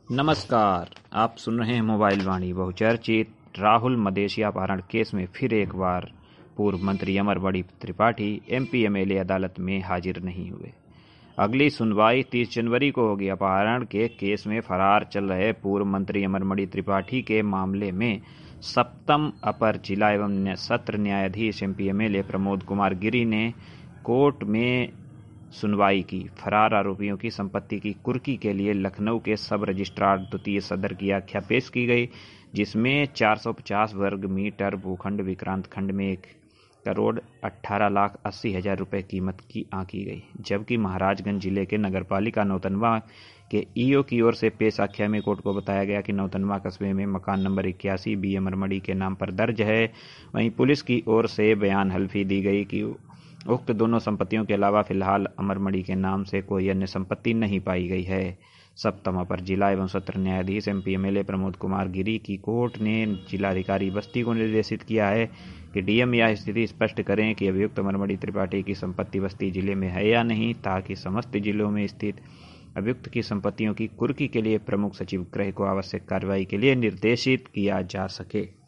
नमस्कार, आप सुन रहे हैं मोबाइल वाणी। बहुचर्चित राहुल मदेशिया अपहरण केस में फिर एक बार पूर्व मंत्री अमरमणि त्रिपाठी एमपी एमएलए अदालत में हाजिर नहीं हुए। अगली सुनवाई 30 जनवरी को होगी। अपहरण के केस में फरार चल रहे पूर्व मंत्री अमरमणि त्रिपाठी के मामले में सप्तम अपर जिला एवं सत्र न्यायाधीश एमपी एमएलए प्रमोद कुमार गिरी ने कोर्ट में सुनवाई की। फरार आरोपियों की संपत्ति की कुर्की के लिए लखनऊ के सब रजिस्ट्रार द्वितीय सदर की आख्या पेश की गई, जिसमें 450 वर्ग मीटर भूखंड विक्रांत खंड में 1,18,80,000 रुपए कीमत की आंकी गई। जबकि महाराजगंज जिले के नगरपालिका नौतनवा के ईओ की ओर से पेश आख्या में कोर्ट को बताया गया कि नौतनवा कस्बे में मकान नंबर 81 बी अमरमणि के नाम पर दर्ज है। वहीं पुलिस की ओर से बयान हल्फी दी गई कि उक्त दोनों संपत्तियों के अलावा फिलहाल अमरमणि के नाम से कोई अन्य संपत्ति नहीं पाई गई है। सप्तम अपर जिला एवं सत्र न्यायाधीश एमपी एमएलए प्रमोद कुमार गिरी की कोर्ट ने जिलाधिकारी बस्ती को निर्देशित किया है कि डीएम यह स्थिति स्पष्ट करें कि अभियुक्त अमरमणि त्रिपाठी की संपत्ति बस्ती जिले में है या नहीं, ताकि समस्त जिलों में स्थित अभियुक्त की संपत्तियों की कुर्की के लिए प्रमुख सचिव गृह को आवश्यक कार्रवाई के लिए निर्देशित किया जा सके।